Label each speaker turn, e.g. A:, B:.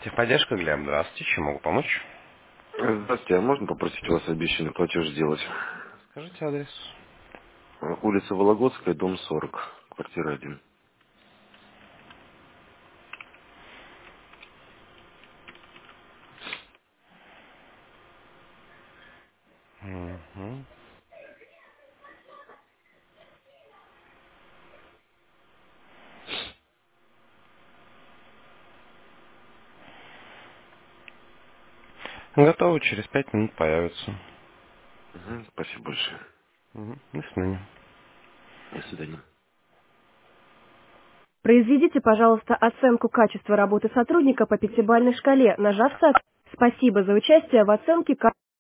A: Техподдержка, Глеб, здравствуйте, чем могу помочь?
B: Здравствуйте, а можно попросить у вас обещанный платеж сделать?
A: Скажите адрес.
B: Улица Вологодская, дом 40, квартира 1.
A: Мгм. Готово, через 5 минут появится.
B: Спасибо большое.
A: До свидания.
B: До свидания.
C: Произведите, пожалуйста, оценку качества работы сотрудника по пятибалльной шкале, нажав «Спасибо за участие в оценке